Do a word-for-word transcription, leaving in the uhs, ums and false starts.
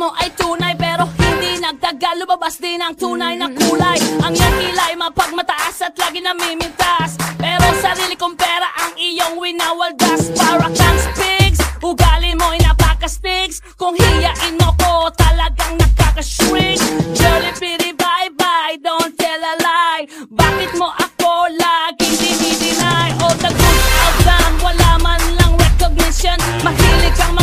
mo ay tunay pero hindi nagtagal, lumabas din ang tunay na kulay. Ang iyong kilay mapagmataas at lagi namimintas, pero sarili kong pera ang iyong winawaldas. Para kang spigs, ugali mo'y napakastigs. Kung hiyain mo ko, talagang nakakashrink. Jollibee, bye-bye, don't tell a lie. Bakit mo ako laging dinideny? All the good I've done, wala man lang recognition. Mahilig kang